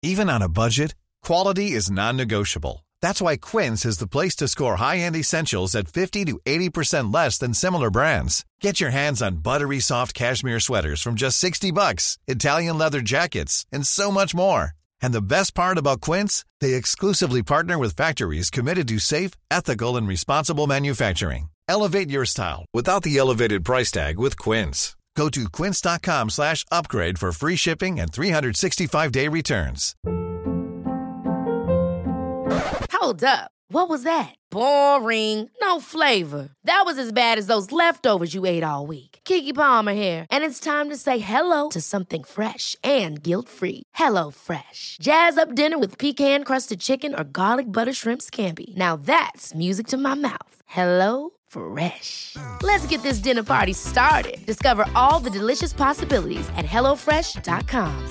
Even on a budget, quality is non-negotiable. That's why Quince is the place to score high-end essentials at 50 to 80% less than similar brands. Get your hands on buttery soft cashmere sweaters from just $60, Italian leather jackets, and so much more. And the best part about Quince, they exclusively partner with factories committed to safe, ethical, and responsible manufacturing. Elevate your style without the elevated price tag with Quince. Go to quince.com/upgrade for free shipping and 365-day returns. Hold up. What was that? Boring. No flavor. That was as bad as those leftovers you ate all week. Keke Palmer here, and it's time to say hello to something fresh and guilt-free. Hello Fresh. Jazz up dinner with pecan-crusted chicken or garlic butter shrimp scampi. Now that's music to my mouth. Hello Fresh. Let's get this dinner party started. Discover all the delicious possibilities at hellofresh.com.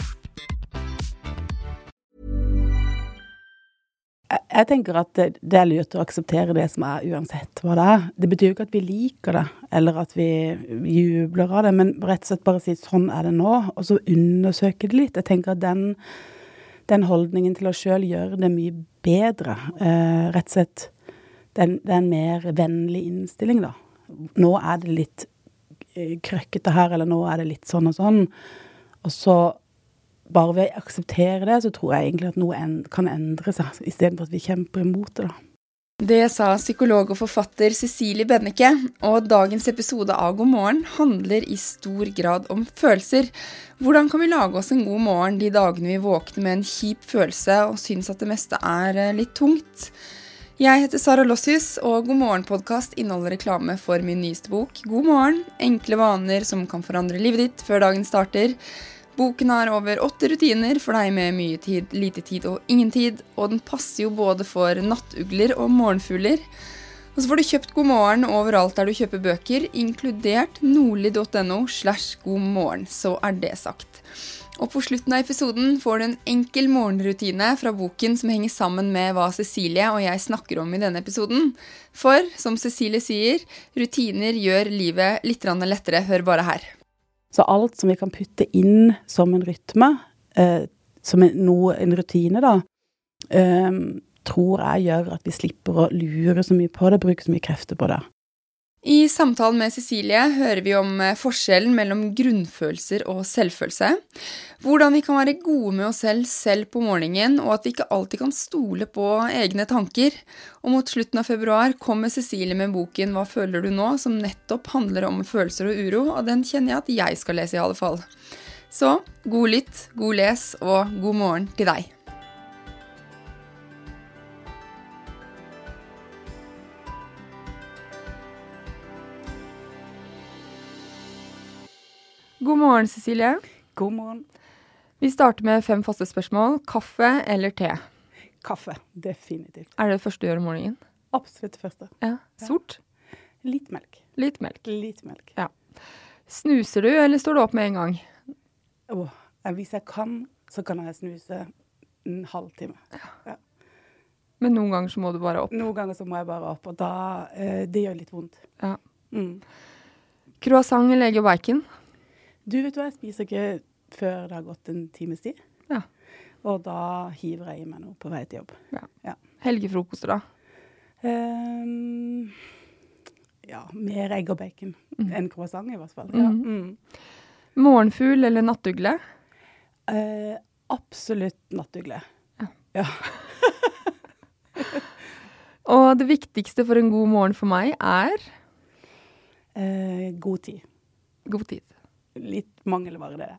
Jeg tenker at det er lurt å akseptere det som uansett hva det er. Det betyr jo ikke at vi liker det, eller at vi jubler av det, men rett og slett bare si sånn det nå, og så undersøke det litt. Jeg tenker at den holdningen til oss selv gjør det mye bedre. Rett og slett, det er en mer vennlig innstilling da. Nå det litt krøkkete her, eller nå det litt sånn og sånn, og så bare ved å akseptere det, så tror jeg egentlig at noe kan endre seg, i stedet for at vi kjemper imot det da. Det sa psykolog og forfatter Cecilie Benneke, og dagens episode av God morgen handler i stor grad om følelser. Hvordan kan vi lage oss en god morgen de dagene vi våkner med en kjip følelse og synes at det meste litt tungt? Jeg heter Sara Lossius, og God morgen-podcast inneholder reklame for min nyeste bok, God morgen, enkle vaner som kan forandre livet ditt før dagen starter. Boken har over 8 rutiner for deg med mye tid, lite tid og ingen tid, og den passer jo både for nattugler og morgenfugler. Og så får du kjøpt God morgen overalt der du kjøper bøker, inkludert nordli.no/godmorgen, så det sagt. Og på slutten av episoden får du en enkel morgenrutine fra boken som henger sammen med hva Cecilie og jeg snakker om i denne episoden. For, som Cecilie sier, rutiner gjør livet litt lettere, hør bare her. Så alt som vi kan putte inn som en rytme, som en rutine da, tror jeg gjør at vi slipper å lure så mye på det, bruke så mye krefter på det. I samtalen med Cecilie hører vi om forskjellen mellom grunnfølelser og selvfølelse, hvordan vi kan være gode med oss selv på morgenen, og at vi ikke alltid kan stole på egne tanker. Og mot slutten av februar kommer Cecilie med boken «Hva føler du nå?», som nettopp handler om følelser og uro, og den kjenner jeg at jeg skal lese i alle fall. Så, god lytt, god les og god morgen til deg. God morgen, Cecilie. God morgen. Vi starter med 5 faste spørsmål. Kaffe eller te? Kaffe, definitivt. Det første du gjør om morgenen? Absolutt det første. Ja. Sort? Litt melk. Litt melk. Litt melk. Ja. Snuser du, eller står du opp med en gang? Hvis jeg kan, så kan jeg snuse en halvtime. Ja. Men noen ganger så må du bare opp? Noen ganger så må jeg bare opp, og da, det gjør litt vondt. Ja. Croissant eller egg og bacon? Du vet hva, jeg spiser ikke før det har gått en times tid. Ja. Og da hiver jeg i meg noe på vei til jobb. Ja. Helgefrokoster da? Ja, mer egg og bacon enn croissant i hvert fall. Morgenfugl eller nattugle? Absolutt nattugle. Ja. Og det viktigste for en god morgen for meg god tid. God tid. Litt mangel var det.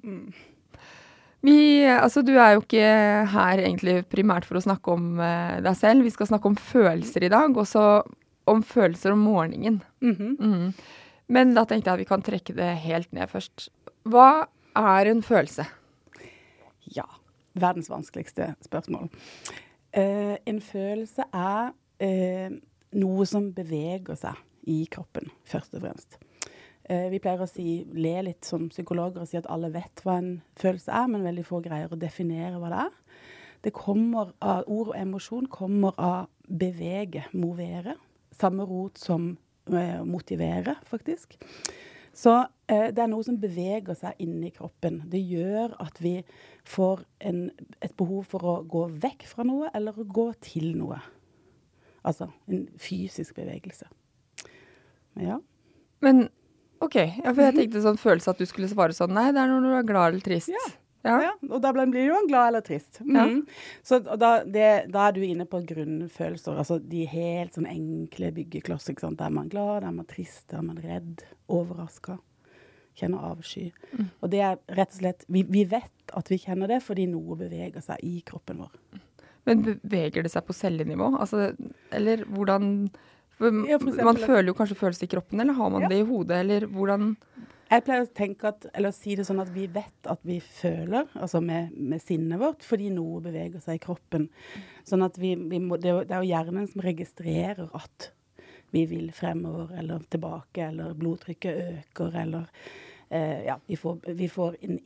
Du jo ikke her egentlig primært for å snakke om deg selv. Vi skal snakke om følelser i dag, og så om følelser om morgenen. Men da tenkte jeg at vi kan trekke det helt ned først. Hva en følelse? Ja, verdens vanskeligste spørsmål. En følelse noe som beveger seg i kroppen, først og fremst. Vi pleier å le litt som psykologer og si at alle vet hva en følelse men veldig få greier å definere hva det Det kommer av, ord og emosjon kommer av bevege, movere, samme rot som motivere faktisk. Så det noe som beveger seg inn i kroppen. Det gjør at vi får et behov for å gå vekk fra noe, eller å gå til noe. Altså en fysisk bevegelse. Ja. Men, ok, for jeg tenkte sånn følelse at du skulle svare sånn, nei, det når du glad eller trist. Ja, og da blir det jo en glad eller trist. Så da du inne på grunnfølelser, altså de helt sånn enkle byggeklosser, ikke sant? Der man glad, der man trist, der man redd, overrasket, kjenner avsky. Og det rett og slett, vi vet at vi kjenner det fordi noe beveger seg i kroppen vår. Men beveger det seg på cellenivå? Altså, eller hvordan... man føler jo kanskje følelser i kroppen, eller har man det i hodet, eller hvordan... Jeg pleier å tenke eller si det sånn at vi vet at vi føler, altså med sinnet vårt, fordi noe beveger seg i kroppen. Sånn at det er jo hjernen som registrerer at vi vil fremover, eller tilbake, eller blodtrykket øker, eller vi får en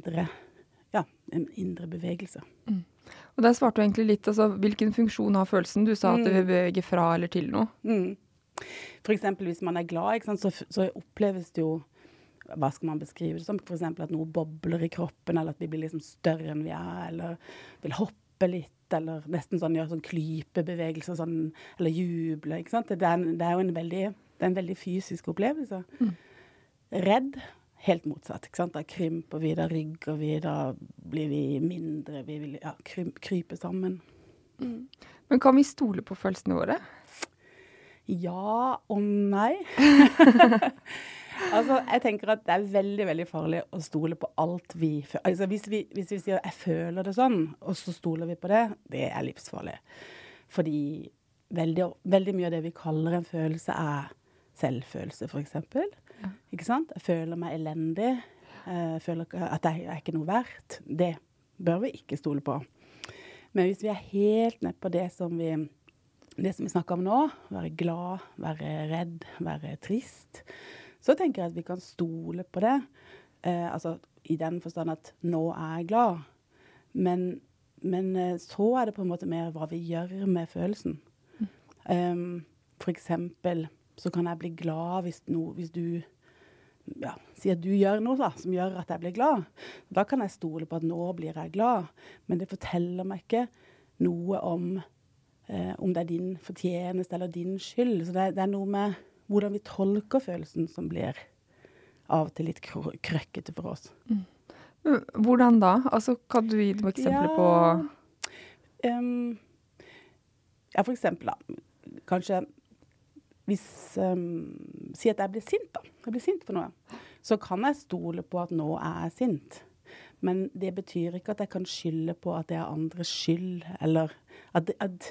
indre bevegelse. Og der svarte du egentlig litt, altså, hvilken funksjon har følelsen? Du sa at det vil bevege fra eller til noe. For eksempel hvis man er glad, ikke sant, så oppleves det jo, hva skal man beskrive det som? For eksempel at noe bobler i kroppen, eller at vi blir liksom større enn vi eller vil hoppe litt, eller nesten sånn, gjøre sånn klypebevegelser, sånn, eller juble, ikke sant? Det er jo en veldig fysisk opplevelse. Redd, helt motsatt, ikke sant? Da krymper vi, da rygger vi, da blir vi mindre, vi vil krype sammen. Men kan vi stole på følelsene våre? Ja og nei. Altså, jeg tenker at det er veldig, veldig farlig å stole på alt vi føler. Altså, hvis vi sier jeg føler det sånn, og så stoler vi på det, det er livsfarlig. Fordi veldig mye av det vi kaller en følelse selvfølelse, for eksempel. Ikke sant? Jeg føler meg elendig. Jeg føler at jeg ikke noe verdt. Det bør vi ikke stole på. Men hvis vi er helt ned på det som vi snakker om nå, være glad, være redd, være trist, så tenker jeg at vi kan stole på det. Altså i den forstand at nå er jeg glad. Men så er det på en måte mer hva vi gjør med følelsen. For eksempel så kan jeg bli glad hvis du sier at du gjør noe da, som gjør at jeg blir glad. Da kan jeg stole på at nå blir jeg glad. Men det forteller meg ikke noe om det er din fortjeneste eller din skyld. Så det er noe med hvordan vi tolker følelsen som blir av og til litt krøkkete for oss. Hvordan da? Altså, kan du gi noen eksempler på... for eksempel da, kanskje si at jeg blir sint da. Jeg blir sint for noe. Så kan jeg stole på at nå er jeg sint. Men det betyr ikke at jeg kan skylde på at det er andres skyld, eller at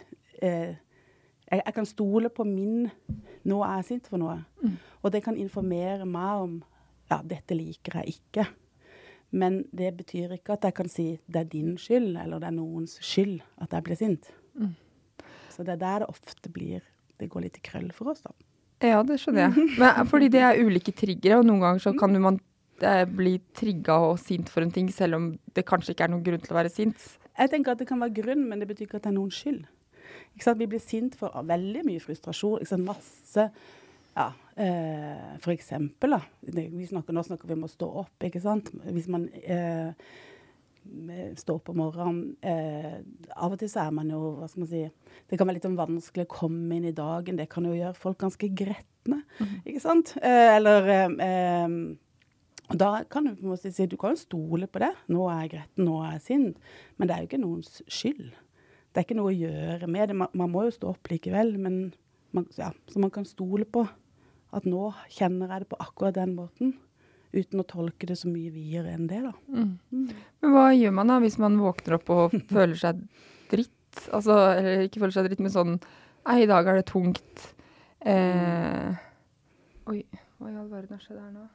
jeg kan stole på nå er jeg sint for noe. Og det kan informere meg om, dette liker jeg ikke. Men det betyr ikke at jeg kan si det er din skyld, eller det er noens skyld at jeg blir sint. Så det er der det ofte det går litt i krøll for oss da. Ja, det skjønner jeg. Men fordi det er ulike triggere, og noen ganger så kan man bli trigget og sint for en ting, selv om det kanskje ikke er noen grunn til å være sint. Jeg tenker at det kan være grunn, men det betyr ikke at det er noen skyld. Ikke sant? Vi blir sint for veldig mye frustrasjon, ikke sant? Masse, for eksempel da, nå snakker vi om å stå opp, ikke sant? Hvis man står opp om morgenen, av og til så er man jo, hva skal man si, det kan være litt vanskelig å komme inn i dagen, det kan jo gjøre folk ganske gretne, ikke sant? Og da kan du på en måte si, du kan jo stole på det, nå er jeg gretten, nå er jeg sint, men det er jo ikke noens skyld. Det er ikke noe å gjøre med det, man må jo stå opp likevel, men så man kan stole på at nå kjenner jeg det på akkurat den måten, uten å tolke det så mye videre enn det da. Men hva gjør man da hvis man våkner opp og føler seg dritt? Altså, eller ikke føler seg dritt, men sånn, i dag er det tungt. Oi, hva i all verden har skjedd her nå?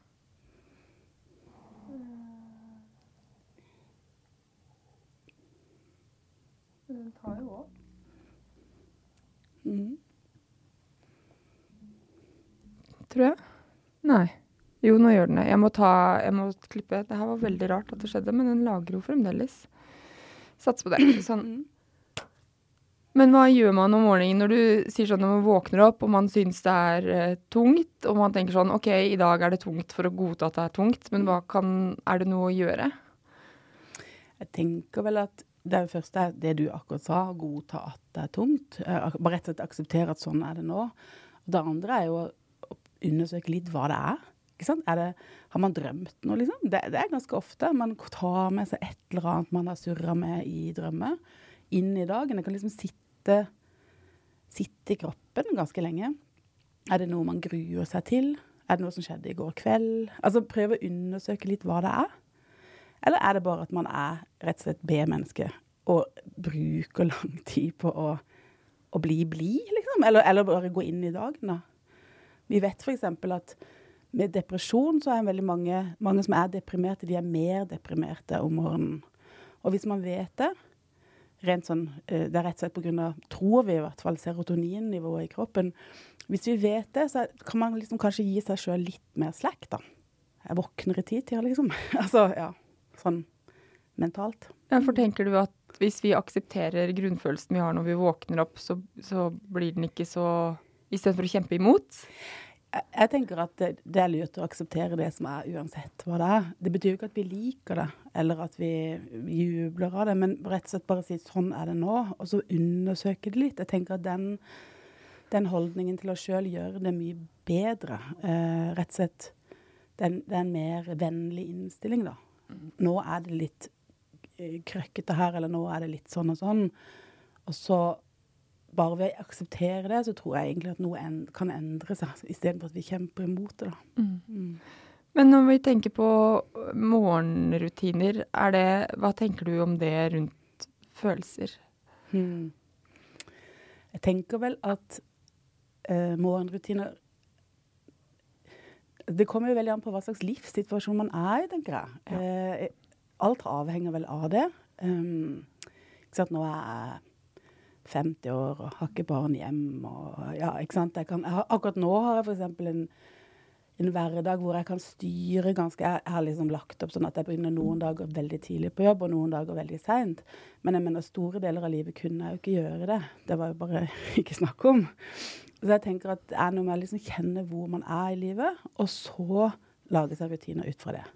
Den tar jo opp. Tror jeg? Nei. Jo, nå gjør den det. Jeg må klippe. Det her var veldig rart at det skjedde, men den lager jo fremdeles. Sats på det. Sånn. Men hva gjør man om morgenen når du sier sånn når man våkner opp og man synes det tungt, og man tenker sånn, ok, i dag det tungt for å godta at det tungt, men det noe å gjøre? Jeg tenker vel at det første det du akkurat sa, godta at det tungt. Bare rett og slett akseptere at sånn det nå. Og det andre jo å undersøke litt hva det Ikke sant? Har man drømt noe, liksom? Det ganske ofte. Man tar med seg et eller annet man har surret med i drømmer inn i dagen. Det kan liksom sitte i kroppen ganske lenge. Det noe man gruer seg til? Det noe som skjedde i går kveld? Altså prøve å undersøke litt hva det Eller det bare at man rett og slett B-menneske og bruker lang tid på å bli liksom? Eller bare gå inn i dagen da? Vi vet for eksempel at med depresjon så veldig mange som deprimerte, de mer deprimerte om morgenen. Og hvis man vet det, rent sånn, det rett og slett på grunn av, tror vi i hvert fall, serotoninnivået i kroppen. Hvis vi vet det, så kan man liksom kanskje gi seg selv litt mer slack da. Jeg våkner i tid, liksom. Altså, ja, sånn mentalt. Ja, for tenker du at hvis vi aksepterer grunnfølelsen vi har når vi våkner opp, så blir den ikke så, i stedet for å kjempe imot? Jeg tenker at det lurt å akseptere det som uansett hva det Det betyr jo ikke at vi liker det, eller at vi jubler av det, men rett og slett bare si sånn det nå, og så undersøke det litt. Jeg tenker at den holdningen til oss selv gjør det mye bedre. Rett og slett, det en mer vennlig innstilling da. Nå det litt krøkkete her, eller nå det litt sånn og sånn. Og så bare ved å akseptere det, så tror jeg egentlig at noe kan endre seg, i stedet for at vi kjemper imot det da. Men når vi tenker på morgenrutiner, hva tenker du om det rundt følelser? Jeg tenker vel at morgenrutiner, det kommer jo veldig an på hva slags livssituasjon man I, tenker jeg. Ja. Alt avhenger vel av det. Ikke sant, nå jeg 50 år og har ikke barn hjem og ja, ikke sant, akkurat nå har jeg for eksempel en hverdag hvor jeg kan styre ganske, jeg har liksom lagt opp sånn at jeg begynner noen dager veldig tidlig på jobb og noen dager veldig sent, men jeg mener store deler av livet kunne jeg jo ikke gjøre det var jo bare ikke snakk om, så jeg tenker at det noe med å liksom kjenne hvor man I livet, og så lage seg rutiner ut fra det.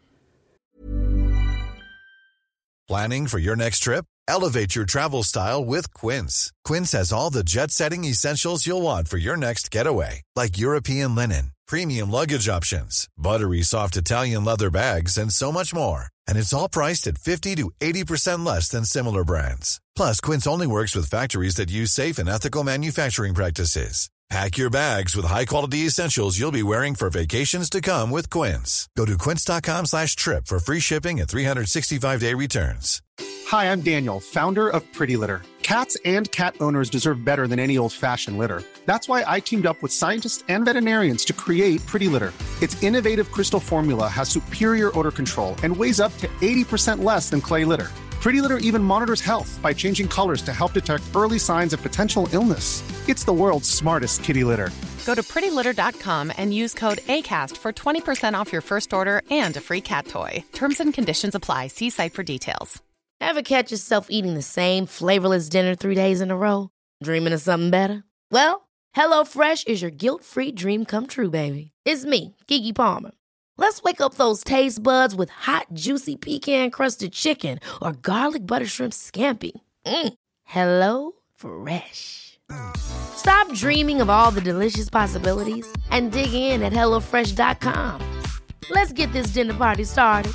Planning for your next trip? Elevate your travel style with Quince. Quince has all the jet-setting essentials you'll want for your next getaway, like European linen, premium luggage options, buttery soft Italian leather bags, and so much more. And it's all priced at 50 to 80% less than similar brands. Plus, Quince only works with factories that use safe and ethical manufacturing practices. Pack your bags with high-quality essentials you'll be wearing for vacations to come with Quince. Go to quince.com/trip for free shipping and 365-day returns. Hi, I'm Daniel, founder of Pretty Litter. Cats and cat owners deserve better than any old-fashioned litter. That's why I teamed up with scientists and veterinarians to create Pretty Litter. Its innovative crystal formula has superior odor control and weighs up to 80% less than clay litter. Pretty Litter even monitors health by changing colors to help detect early signs of potential illness. It's the world's smartest kitty litter. Go to prettylitter.com and use code ACAST for 20% off your first order and a free cat toy. Terms and conditions apply. See site for details. Ever catch yourself eating the same flavorless dinner 3 days in a row? Dreaming of something better? Well, HelloFresh is your guilt-free dream come true, baby. It's me, Keke Palmer. Let's wake up those taste buds with hot, juicy pecan-crusted chicken or garlic butter shrimp scampi. Hello Fresh. Stop dreaming of all the delicious possibilities and dig in at HelloFresh.com. Let's get this dinner party started.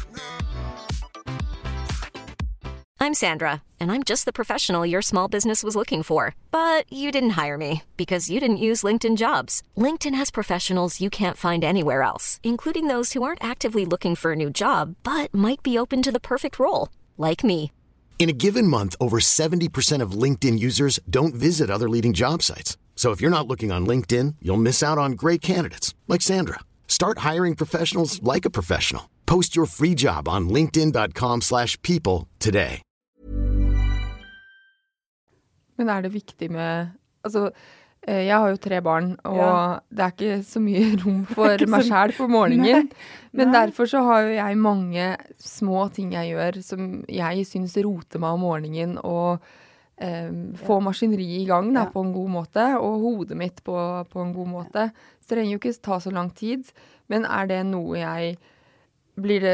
I'm Sandra, and I'm just the professional your small business was looking for. But you didn't hire me because you didn't use LinkedIn Jobs. LinkedIn has professionals you can't find anywhere else, including those who aren't actively looking for a new job, but might be open to the perfect role, like me. In a given month, over 70% of LinkedIn users don't visit other leading job sites. So if you're not looking on LinkedIn, you'll miss out on great candidates, like Sandra. Start hiring professionals like a professional. Post your free job on linkedin.com/people today. Men det viktig med, altså, jeg har jo 3 barn, og det ikke så mye rom for meg selv på morgenen. Men derfor så har jo jeg mange små ting jeg gjør, som jeg synes roter meg om morgenen, og få maskineriet I gang da, på en god måte, og hodet mitt på en god måte. Så det trenger jo ikke ta så lang tid, men er det noe jeg blir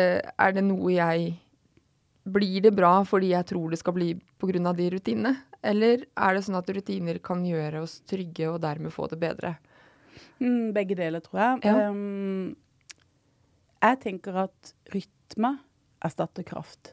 det bra fordi jeg tror det skal bli på grunn av de rutinene? Eller er det sånn at rutiner kan gjøre oss trygge og dermed få det bedre? Begge deler, tror jeg. Ja. Jeg tenker at rytme erstatter kraft.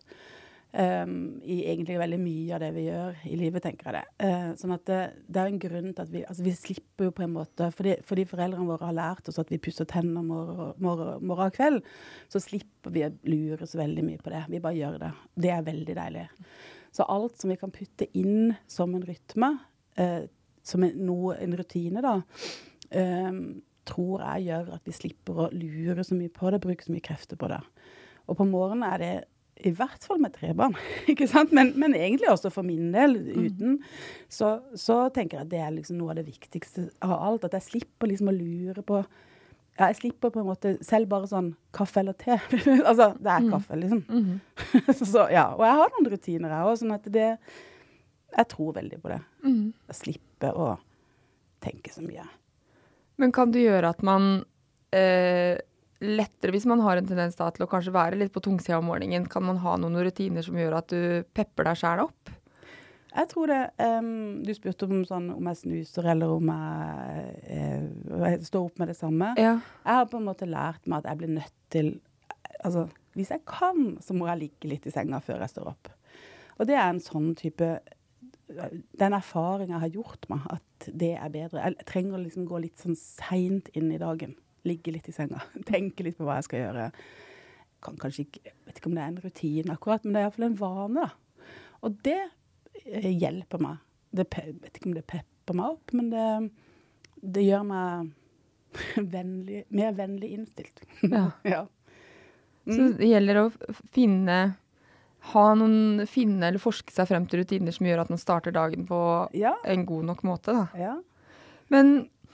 I egentlig veldig mye av det vi gjør I livet, tenker jeg det. Sånn at det en grunn til at vi slipper jo på en måte, fordi foreldrene våre har lært oss at vi pusser tenner morgen og kveld, så slipper vi å lure så veldig mye på det. Vi bare gjør det. Det veldig deilig. Så alt som vi kan putte inn som en rytme, som en rutine da, tror jeg gjør at vi slipper å lure så mye på det, bruke så mye krefter på det. Og på morgenen det I hvert fall med 3 barn, ikke sant? Men egentlig også for min del, uten, så tenker jeg at det liksom noe av det viktigste av alt, at jeg slipper liksom å lure på, ja, jeg slipper på en måte selv bare sånn kaffe eller te. Altså, det kaffe, liksom. Så, ja, og jeg har noen rutiner jeg også, sånn at jeg tror veldig på det. Jeg slipper å tenke så mye. Men kan det gjøre at man lettere, hvis man har en tendens da, til å kanskje være litt på tungsida om morgenen, kan man ha noen rutiner som gjør at du pepper deg selv opp? Jeg tror det, du spurte om jeg snuser, eller om jeg står opp med det samme. Ja. Jeg har på en måte lært meg at jeg blir nødt til, altså, hvis jeg kan, så må jeg ligge litt I senga før jeg står opp. Og det en sånn type, den erfaringen jeg har gjort meg, at det bedre. Jeg trenger liksom gå litt sånn sent inn I dagen, ligge litt I senga, tenke litt på hva jeg skal gjøre. Kan kanskje ikke, vet ikke om det en rutine akkurat, men det I hvert fall en vane da. Og det hjelper meg. Jeg vet ikke om det pepper meg opp, men det gjør meg mer vennlig innstilt. Ja. Ja. Så det gjelder å finne eller forske seg frem til rutiner som gjør at man starter dagen på en god nok måte da. Ja. Men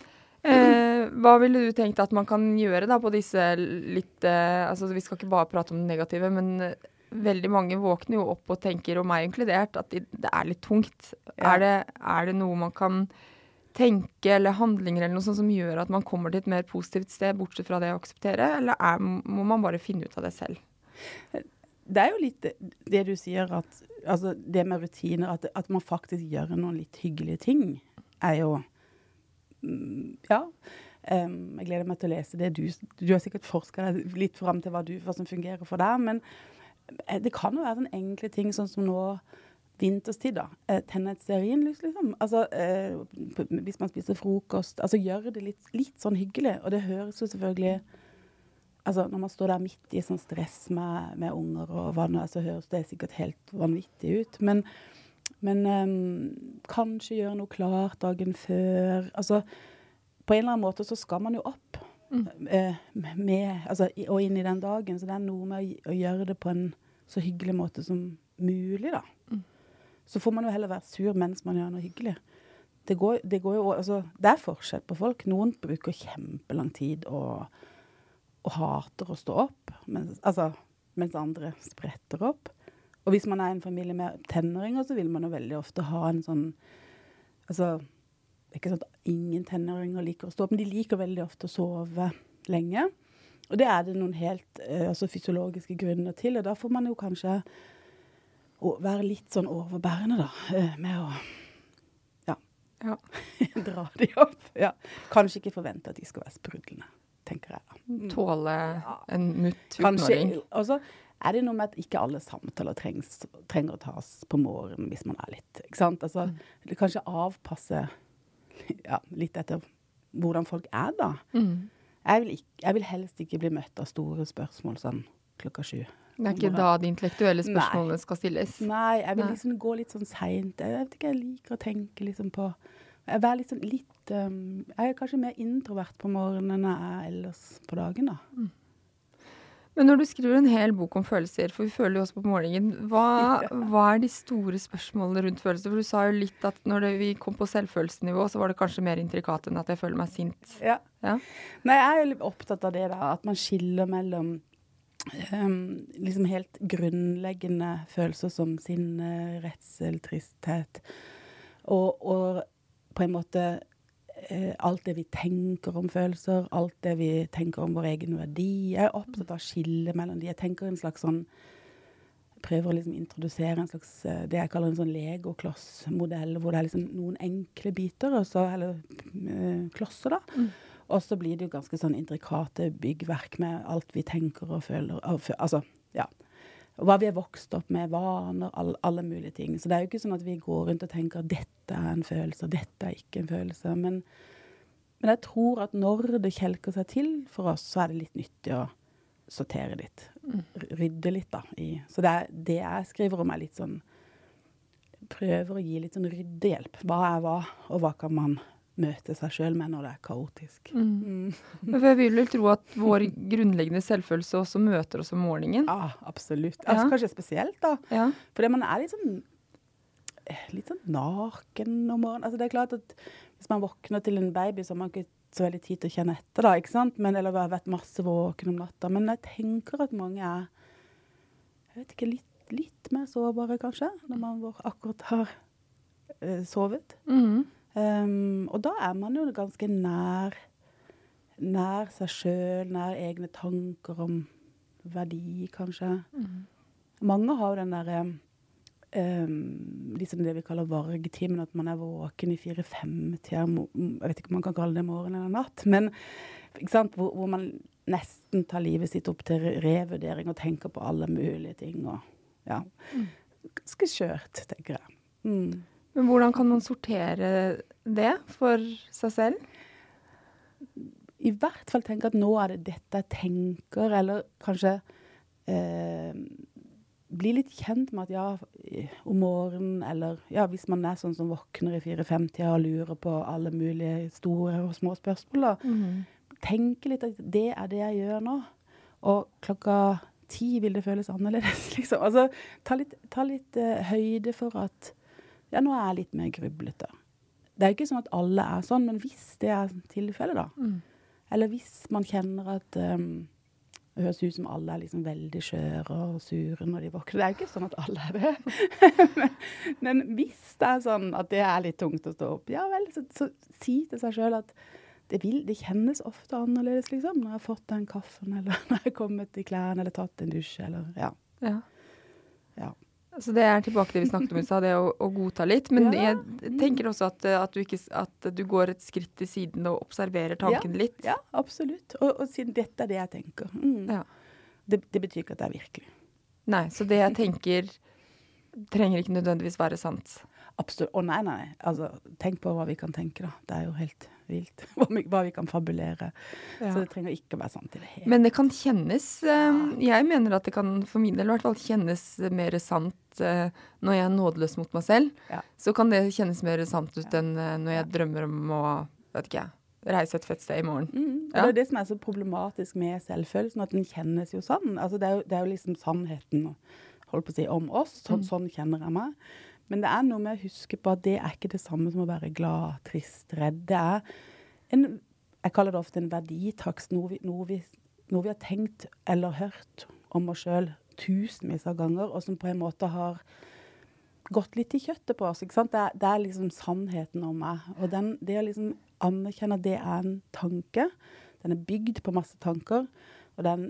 hva ville du tenkt at man kan gjøre da på disse litt, altså vi skal ikke bare prate om det negative, men veldig mange våkner jo opp og tenker, og meg inkludert, at det litt tungt. Ja. Er det noe man kan tenke, eller handlinger, eller noe sånt som gjør at man kommer til et mer positivt sted, bortsett fra det å akseptere, eller må man bare finne ut av det selv? Det jo litt det du sier, at altså det med rutiner, at man faktisk gjør noen litt hyggelige ting, jo, ja, jeg gleder meg til å lese det. Du har sikkert forsket deg litt frem til hva som fungerer for deg, men det kan jo være sånne enkle ting, sånn som nå vinterstid da, tenne et stearinlys liksom, altså hvis man spiser frokost, altså gjør det litt sånn hyggelig, og det høres jo selvfølgelig, altså når man står der midt I sånn stress med unger og hva nå, så høres det sikkert helt vanvittig ut, men kanskje gjøre noe klart dagen før, altså på en eller annen måte så skal man jo opp altså, og inn I den dagen, så det noe med å gjøre det på en så hyggelig måte som mulig da. Så får man jo heller være sur mens man gjør noe hyggelig. Det går jo, altså, det forskjell på folk. Noen bruker kjempelang tid og hater å stå opp, mens andre spretter opp. Og hvis man en familie med tenåringer, så vil man jo veldig ofte ha en sånn, altså, det ikke sånn at ingen tenåringer liker å stå opp, men de liker veldig ofte å sove lenge. Og det det noen helt fysiologiske grunner til, og da får man jo kanskje være litt sånn overbærende da, med å dra de opp. Ja. Kanskje ikke forvente at de skal være sprudlende, tenker jeg da. Tåle en mutt 14-åring. Og så det noe med at ikke alle samtaler trenger å tas på morgenen hvis man litt, ikke sant? Altså, det kanskje avpasse litt etter hvordan folk da. Jeg vil helst ikke bli møtt av store spørsmål sånn 7:00. Det ikke da de intellektuelle spørsmålene skal stilles? Nei, jeg vil liksom gå litt sånn sent. Jeg vet ikke, jeg liker å tenke liksom på, jeg liksom litt, jeg kanskje mer introvert på morgenen enn jeg ellers på dagen da. Men når du skriver en hel bok om følelser, for vi føler jo også på morgenen, hva de store spørsmålene rundt følelser? For du sa jo litt at når vi kom på selvfølelsesnivå, så var det kanskje mer intrikat enn at jeg føler meg sint. Ja. Nei, jeg litt opptatt av det da, at man skiller mellom liksom helt grunnleggende følelser som sinne, redsel, tristhet, og på en måte alt det vi tenker om følelser, alt det vi tenker om vår egen verdi. Jeg opptatt av å skille mellom de. Jeg tenker en slags sånn, prøver å liksom introdusere en slags, det jeg kaller en sånn Lego-kloss-modell, hvor det liksom noen enkle biter, eller klosser da. Og så blir det jo ganske sånn intrikate byggverk med alt vi tenker og føler, altså, ja. Hva vi vokst opp med, vaner, alle mulige ting. Så det er jo ikke sånn at vi går rundt og tenker at dette en følelse, og dette ikke en følelse. Men jeg tror at når det kjelker seg til for oss, så det litt nyttig å sortere litt. Rydde litt da. Så det jeg skriver om litt sånn, prøver å gi litt sånn ryddehjelp. Hva hva, og hva kan man møte seg selv med når det kaotisk. For jeg vil vel tro at vår grunnleggende selvfølelse også møter oss om morgenen. Ja, absolutt. Altså, kanskje spesielt da. Ja. Fordi man litt sånn naken om morgenen. Altså det klart at hvis man våkner til en baby, så har man ikke så veldig tid til å kjenne etter da, ikke sant? Men, eller har vært masse våken om natta. Men jeg tenker at mange jeg vet ikke, litt mer sårbare kanskje, når man akkurat har sovet. Og da man jo ganske nær seg selv, nær egne tanker om verdi, kanskje. Mange har jo den der, liksom det vi kaller vargetimen, at man våken i 4-5-tiden, jeg vet ikke om man kan kalle det morgen eller natt, men ikke sant, hvor man nesten tar livet sitt opp til revurdering og tenker på alle mulige ting, og ja, ganske skjørt, tenker jeg. Men hvordan kan man sortere det for seg selv? I hvert fall tenke at nå det dette jeg tenker, eller kanskje bli litt kjent med at ja, om morgenen, eller ja, hvis man sånn som våkner i 4-5-tida og lurer på alle mulige store og små spørsmål, da. Tenke litt at det det jeg gjør nå, og 10 vil det føles annerledes, liksom. Altså, ta litt høyde for at ja, nå jeg litt mer grublete. Det jo ikke sånn at alle sånn, men hvis det tilfellet da, eller hvis man kjenner at det høres ut som alle liksom veldig skjøre og sure når de våkner, det jo ikke sånn at alle det. men hvis det sånn at det litt tungt å stå opp, ja vel, så si til seg selv at det kjennes ofte annerledes, liksom, når jeg har fått den kaffen, eller når jeg har kommet i klærne, eller tatt en dusj, eller ja. Så det tilbake til det vi snakket om i stad, det å godta litt. Men jeg tenker også at du går et skritt til siden og observerer tanken litt. Ja, absolutt. Og siden dette det jeg tenker. Det betyr ikke at det virkelig. Nei, så det jeg tenker trenger ikke nødvendigvis være sant. Absolutt. Nei. Altså, tenk på hva vi kan tenke da. Det jo helt vilt. Hva vi kan fabulere. Ja. Så det trenger ikke å være sant i det hele. Men det kan kjennes, jeg mener at det kan for min del i hvert fall kjennes mer sant når jeg nådeløs mot meg selv. Ja. Så kan det kjennes mer sant ut enn når jeg drømmer om å, vet ikke jeg, reise et fett sted i morgen. Ja. Det det som så problematisk med selvfølelsen, at den kjennes jo sann. Altså, det jo liksom sannheten, holdt på å si, om oss. Sånn kjenner jeg meg. Men det noe med å huske på at det ikke det samme som å være glad, trist, redd. Det jeg kaller det ofte en verditakst, noe vi har tenkt eller hørt om oss selv tusenvis av ganger, og som på en måte har gått litt i kjøttet på oss, ikke sant? Det liksom sannheten om meg. Og det å liksom anerkjenne at det en tanke, den bygd på masse tanker, og den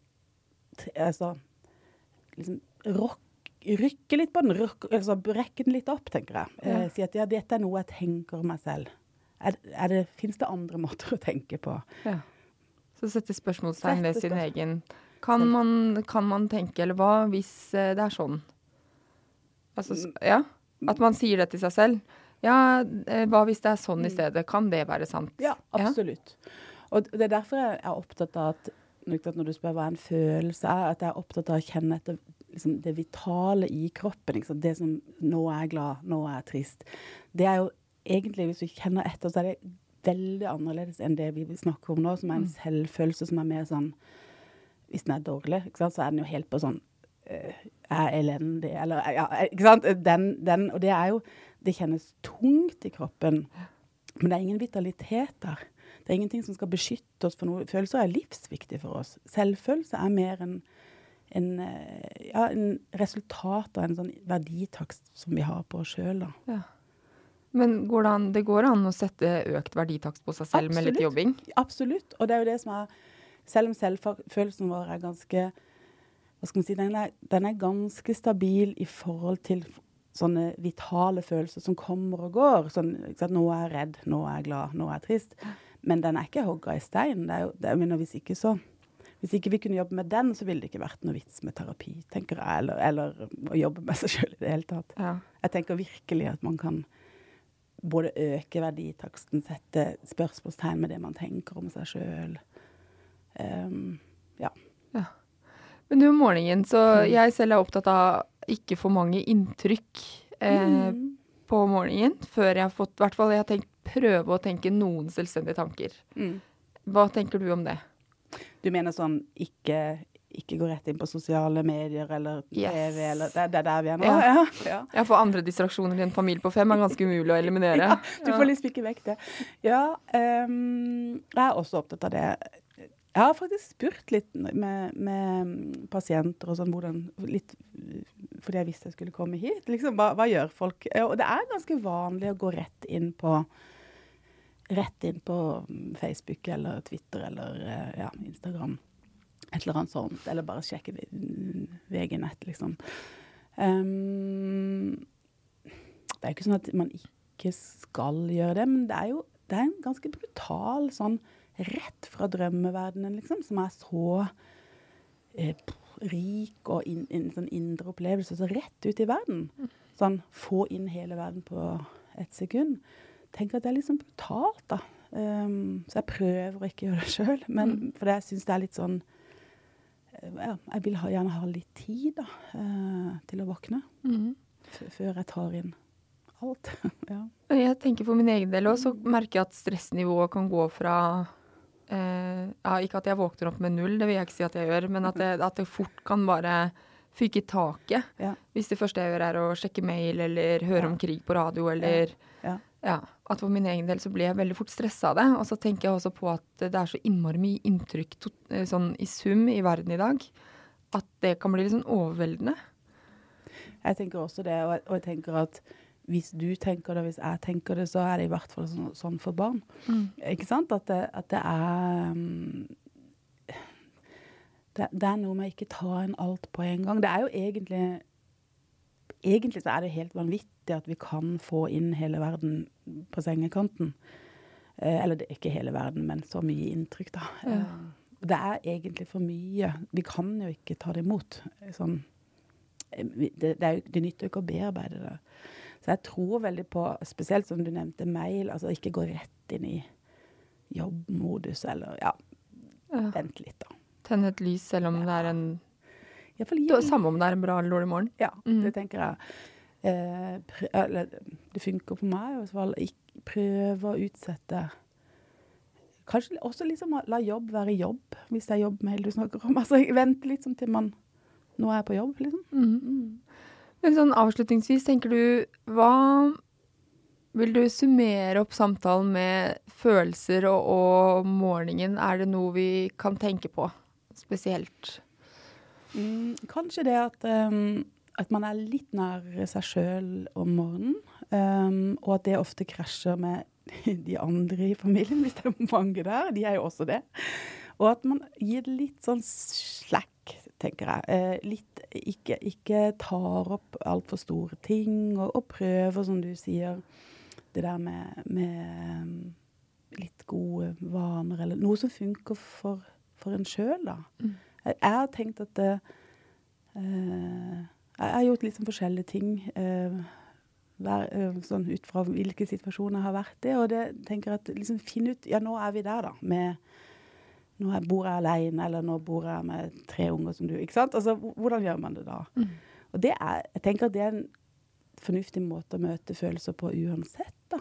altså, liksom rykke litt på den, altså brekke den litt opp, tenker jeg. Si at ja, dette noe jeg tenker meg selv. Finnes det andre måter å tenke på? Ja. Så sette spørsmålstegn ved sin egen. Kan man tenke, eller hva hvis det sånn? Altså, ja, at man sier det til seg selv. Ja, hva hvis det sånn i stedet? Kan det være sant? Ja, absolutt. Og det derfor jeg opptatt av at når du spør hva en følelse at jeg opptatt av å kjenne etter liksom, det vitale i kroppen, liksom, det som nå glad, nå trist. Det jo egentlig, hvis du kjenner etter, så det veldig annerledes enn det vi snakker om nå, som en selvfølelse som mer sånn, hvis den dårlig, ikke sant, så den jo helt på sånn, elendig, eller, ja, ikke sant, og det jo, det kjennes tungt i kroppen, men det ingen vitalitet der. Det ingenting som skal beskytte oss for noe. Følelser livsviktig for oss. Selvfølelse mer enn en resultat av en sånn verditakst som vi har på oss selv da. Ja. Men det går an å sette økt verditakst på seg selv med litt jobbing? Absolutt, og det er jo det som selv om selvfølelsen vår ganske, hva skal man si, den er ganske stabil I forhold til sånne vitale følelser som kommer og går. Sånn, ikke sant? Nå er jeg redd, nå er jeg glad, nå er jeg trist. Men den er ikke hogget I stein. Hvis ikke vi kunne jobbe med den, så ville det ikke vært noe vits med terapi, tenker jeg, eller å jobbe med seg selv I det hele tatt. Ja. Jeg tenker virkelig at man kan både øke verditaksten, sette spørsmålstegn med det man tenker om seg selv. Ja. Men nå om morgenen, så jeg selv opptatt av ikke for mange inntrykk på morgenen, før jeg har fått, I hvert fall jeg har prøve å tenke noen selvstendige tanker. Hva tenker du om det? Du mener sånn, ikke gå rett inn på sosiale medier, eller TV, eller det der vi nå? Ja. Jeg får andre distraksjoner I en familie på 5, ganske umulig å eliminere. Ja, du får liksom ikke vekk det. Ja, jeg også opptatt av det. Jeg har faktisk spurt litt med pasienter og sånn, fordi jeg visste jeg skulle komme hit. Liksom, hva gjør folk? Og det ganske vanlig å gå rett inn på Facebook eller Twitter eller Instagram. Et eller annet sånt. Eller bare sjekke VG-nett, liksom. Det ikke sånn at man ikke skal gjøre det, men det en ganske brutal sånn rett fra drømmeverdenen, liksom, som så rik og sånn indre opplevelse, så rett ut I verden. Sånn, få inn hele verden på et sekund. Tenk at det liksom brutalt, da. Så jeg prøver ikke å gjøre det selv, men for jeg synes det litt sånn, jeg vil gjerne ha litt tid, da, til å våkne, før jeg tar inn alt. Ja. Jeg tenker for min egen del også, så merker jeg at stressnivået kan gå fra ikke at jeg våkner opp med 0, det vil jeg ikke si at jeg gjør, men at det fort kan bare fyke I taket. Ja. Hvis det første jeg gjør å sjekke mail, eller høre om krig på radio, eller at for min egen del så blir jeg veldig fort stresset av det. Og så tenker jeg også på at det så innmari mye inntrykk sånn I sum I verden I dag, at det kan bli litt sånn overveldende. Jeg tenker også det, og jeg tenker at hvis du tenker det, hvis jeg tenker det, så det I hvert fall sånn for barn. Ikke sant? At det noe med ikke ta inn alt på en gang. Det jo egentlig så det helt vanvittig at vi kan få inn hele verden på sengekanten. Eller det ikke hele verden, men så mye inntrykk da. Ja. Det egentlig for mye. Vi kan jo ikke ta det imot. Sånn, det nytter jo ikke å bearbeide det. Så jeg tror veldig på, spesielt som du nevnte, mail, altså ikke gå rett inn I jobbmodus, eller vent litt da. Tenne et lys, selv om det en... Samme om det en bra eller dårlig morgen. Ja, det tenker jeg. Det funker på meg, I hvert fall. Prøve å utsette... Kanskje også liksom la jobb være jobb, hvis det jobbmail du snakker om. Altså, vente litt som til man... Nå jeg på jobb, liksom. Men sånn avslutningsvis, tenker du, hva vil du summere opp samtalen med følelser og morgenen? Det noe vi kan tenke på spesielt? Kanskje det at man litt nær seg selv om morgenen, og at det ofte krasjer med de andre I familien, hvis det mange der, de jo også det. Og at man gir litt sånn slack, tenker jeg. Litt, ikke tar opp alt for store ting, og prøver, som du sier, det der med litt gode vaner, eller noe som funker for en selv, da. Jeg har tenkt at jeg har gjort litt sånn forskjellige ting, sånn ut fra hvilke situasjoner jeg har vært I, og det tenker jeg at liksom finne ut, nå vi der da, nå bor jeg alene, eller nå bor jeg med 3 unger som du, ikke sant? Altså, hvordan gjør man det da? Og det jeg tenker at det en fornuftig måte å møte følelser på uansett da.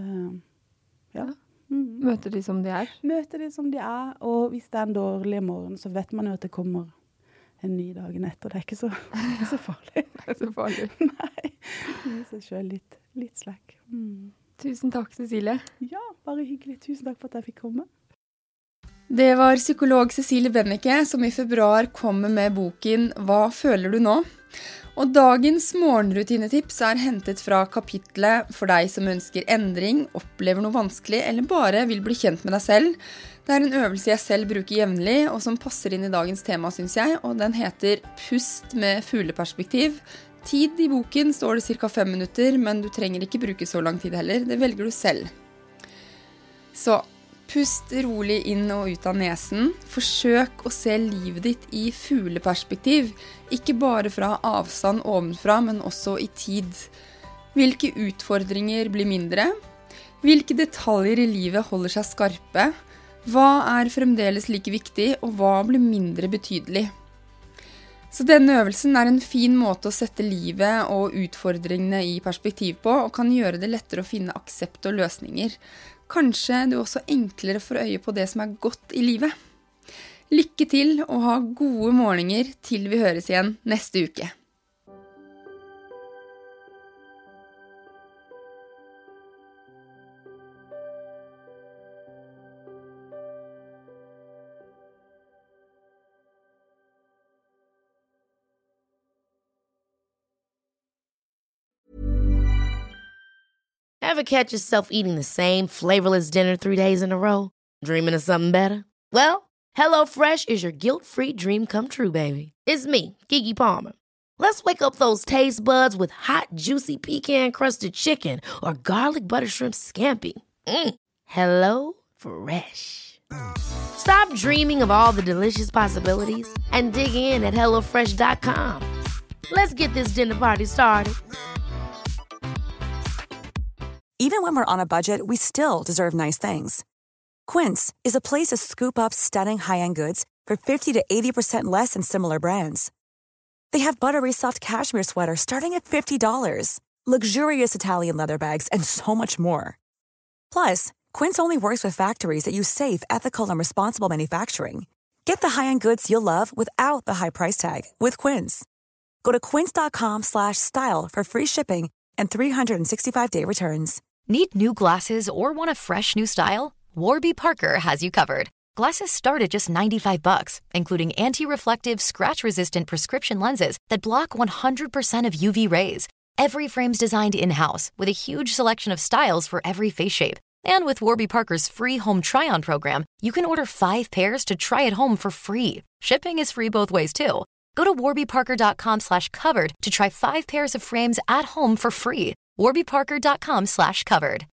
Møte de som de Møte de som de og hvis det en dårlig morgen, så vet man jo at det kommer en ny dagen etter. Det ikke så farlig. Det så farlig. Nei, gi seg selv litt slack. Tusen takk, Cecilie. Ja, bare hyggelig. Tusen takk for at jeg fikk komme. Det var psykolog Cecilie Benneke som i februar kommer med boken Hva føler du nå? Og dagens morgenrutinetips hentet fra kapitlet For deg som ønsker endring, opplever noe vanskelig eller bare vil bli kjent med deg selv. Det en øvelse jeg selv bruker jevnlig og som passer inn i dagens tema, synes jeg, og den heter Pust med fugleperspektiv. Tid i boken står det cirka 5 minutter, men du trenger ikke bruke så lang tid heller. Det velger du selv. Så pust rolig inn og ut av nesen. Forsøk å se livet ditt i fugleperspektiv. Ikke bare fra avstand ovenfra, men også i tid. Hvilke utfordringer blir mindre? Hvilke detaljer i livet holder seg skarpe? Hva fremdeles like viktig, og hva blir mindre betydelig? Så denne øvelsen en fin måte å sette livet og utfordringene i perspektiv på, og kan gjøre det lettere å finne aksept og løsninger. Kanskje du også enklere får øye på det som godt i livet. Lykke til og ha gode morgener til vi høres igjen neste uke. Ever catch yourself eating the same flavorless dinner 3 days in a row? Dreaming of something better? Well, HelloFresh is your guilt-free dream come true, baby. It's me, Keke Palmer. Let's wake up those taste buds with hot, juicy pecan-crusted chicken or garlic butter shrimp scampi. HelloFresh. Stop dreaming of all the delicious possibilities and dig in at HelloFresh.com. Let's get this dinner party started. Even when we're on a budget, we still deserve nice things. Quince is a place to scoop up stunning high-end goods for 50 to 80% less than similar brands. They have buttery soft cashmere sweaters starting at $50, luxurious Italian leather bags, and so much more. Plus, Quince only works with factories that use safe, ethical, and responsible manufacturing. Get the high-end goods you'll love without the high price tag with Quince. Go to quince.com/style for free shipping and 365-day returns. Need new glasses or want a fresh new style? Warby Parker has you covered. Glasses start at just $95, including anti-reflective, scratch-resistant prescription lenses that block 100% of UV rays. Every frame's designed in-house with a huge selection of styles for every face shape. And with Warby Parker's free home try-on program, you can order 5 pairs to try at home for free. Shipping is free both ways, too. Go to warbyparker.com/covered to try 5 pairs of frames at home for free. warbyparker.com/covered.